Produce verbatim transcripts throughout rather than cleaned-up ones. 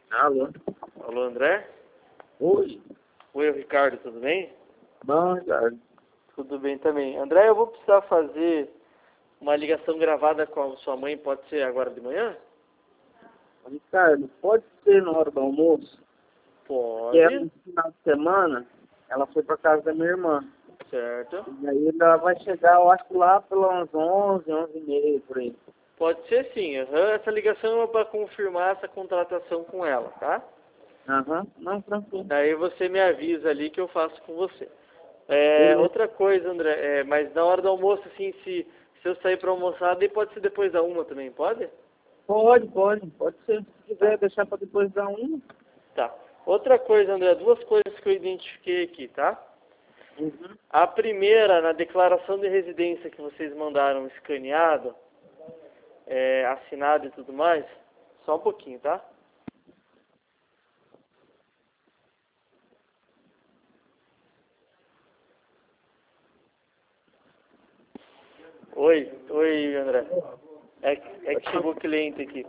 Alô? Alô, André? Oi. Oi, Ricardo, tudo bem? Bom, Ricardo. Tudo bem também. André, eu vou precisar fazer uma ligação gravada com a sua mãe, pode ser agora de manhã? Ricardo, pode ser na hora do almoço? Pode. Porque ela, no final de semana, ela foi pra casa da minha irmã. Certo. E aí ela vai chegar, eu acho que lá pelas onze, onze e meia, por aí. Pode ser sim. Uhum. Essa ligação é para confirmar essa contratação com ela, tá? Aham, não, tranquilo. Daí você me avisa ali que eu faço com você. É, Beleza. outra coisa, André, é, mas na hora do almoço, assim, se, se eu sair para almoçar, daí pode ser depois da uma também, pode? Pode, pode, pode ser. Se quiser deixar pra depois da uma. Tá. Outra coisa, André, duas coisas que eu identifiquei aqui, tá? Uhum. A primeira, na declaração de residência que vocês mandaram escaneado, é, assinado e tudo mais, só um pouquinho, tá? Oi, oi, André. É, que- é que chegou o cliente aqui.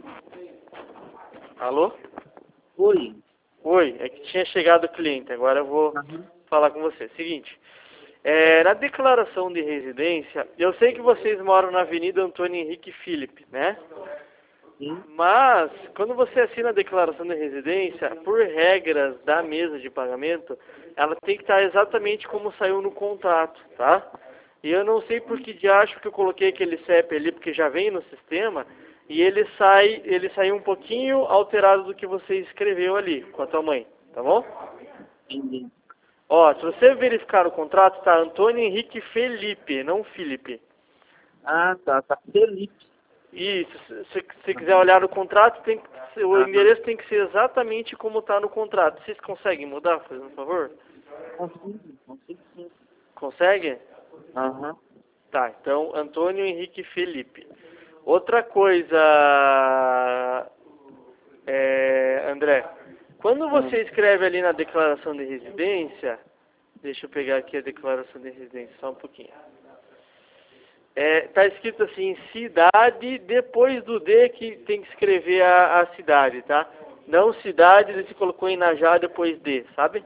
Alô? Oi. Oi, é que tinha chegado o cliente, agora eu vou Uhum. falar com você. Seguinte, é, na declaração de residência, eu sei que vocês moram na Avenida Antônio Henrique Filipe, né? Sim. Mas, quando você assina a declaração de residência, por regras da mesa de pagamento, ela tem que estar exatamente como saiu no contrato, tá? E eu não sei por que de acho que eu coloquei aquele C E P ali, porque já vem no sistema, e ele sai, ele saiu um pouquinho alterado do que você escreveu ali, com a tua mãe, tá bom? Entendi. Ó, se você verificar o contrato, tá Antônio Henrique Felipe, não Felipe. Ah, tá, tá Felipe. Isso, se se você quiser olhar no contrato, tem que, ser- o Aham. endereço tem que ser exatamente como está no contrato. Vocês conseguem mudar, fazendo um favor? Consigo, consigo sim. Consegue? Aham. Tá, então Antônio Henrique Felipe. Outra coisa, é, André, quando você escreve ali na declaração de residência, deixa eu pegar aqui a declaração de residência, só um pouquinho. É, tá escrito assim, cidade, depois do D que tem que escrever a, a cidade, tá? Não cidade, ele se colocou em Najá depois D, sabe?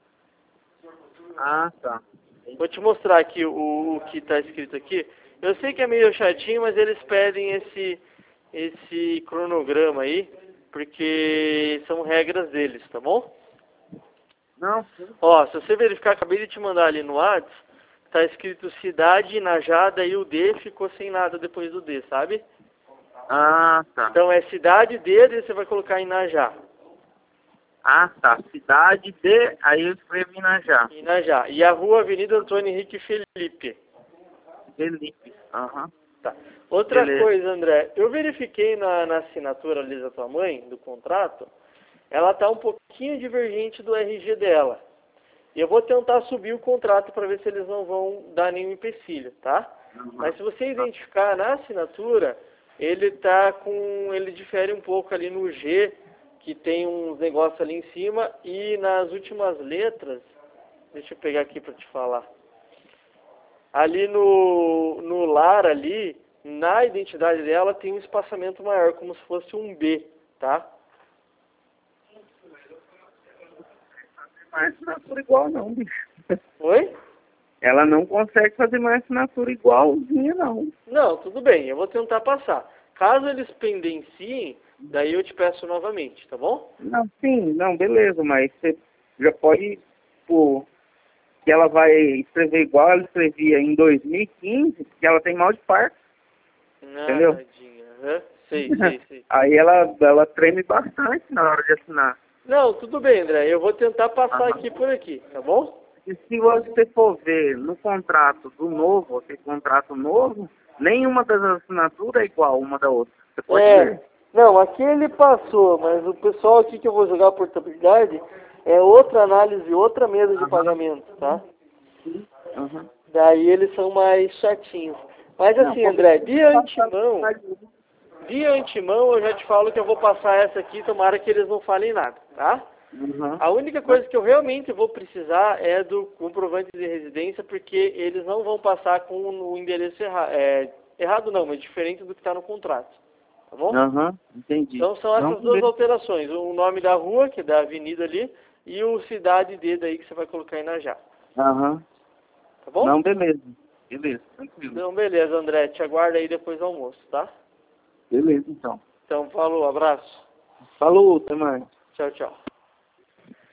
Ah, tá. Vou te mostrar aqui o, o que tá escrito aqui. Eu sei que é meio chatinho, mas eles pedem esse, esse cronograma aí, porque são regras deles, tá bom? Não, sim. Ó, se você verificar, acabei de te mandar ali no WhatsApp, tá escrito cidade, Najá, daí o D ficou sem nada depois do D, sabe? Ah, tá. Então é cidade D, daí você vai colocar em Najá. Ah, tá. Cidade de... Aí eu escrevi na já. Em Najá. E a rua Avenida Antônio Henrique Felipe. Felipe. Aham. Tá. Outra Beleza. coisa, André, eu verifiquei na, na assinatura ali da tua mãe, do contrato, ela tá um pouquinho divergente do R G dela. E eu vou tentar subir o contrato para ver se eles não vão dar nenhum empecilho, tá? Uhum. Mas se você identificar na assinatura, ele tá com, ele difere um pouco ali no G, que tem uns negócios ali em cima, e nas últimas letras, deixa eu pegar aqui para te falar. Ali no, no lar ali, na identidade dela tem um espaçamento maior, como se fosse um B, tá? Mais assinatura igual não, bicho. Oi? Ela não consegue fazer mais assinatura igualzinha, não. Não, tudo bem, eu vou tentar passar. Caso eles pendenciem, daí eu te peço novamente, tá bom? Não, sim, não, beleza, mas você já pode, pô, que ela vai escrever igual ela escrevia em dois mil e quinze, porque ela tem mal de parto, Ah, entendeu? tadinha. Aham, sei, sei, sei. Aí ela, ela treme bastante na hora de assinar. Não, tudo bem, André, eu vou tentar passar Aham. aqui por aqui, tá bom? E se você for ver no contrato do novo, aquele contrato novo, nenhuma das assinaturas é igual uma da outra. Você pode É, ver. não, aqui ele passou, mas o pessoal aqui que eu vou jogar a portabilidade é outra análise, outra mesa de Aham. pagamento, tá? Aham. Daí eles são mais chatinhos. Mas Não, assim, pode- André, de antemão, de antemão eu já te falo que eu vou passar essa aqui, tomara que eles não falem nada, tá? Uhum. A única coisa que eu realmente vou precisar é do comprovante de residência, porque eles não vão passar com o endereço erra é, errado não, mas diferente do que está no contrato, Tá bom? Aham, uhum, entendi. Então são essas Não, duas beleza. alterações. O nome da rua, que é da avenida ali, e o cidade D daí que você vai colocar aí na Já. Aham. Tá bom? Não, beleza. Beleza, tranquilo. Então, beleza, André. Te aguarda aí depois do almoço, tá? Beleza, então. Então, falou, abraço. Falou, até mais. Tchau, tchau.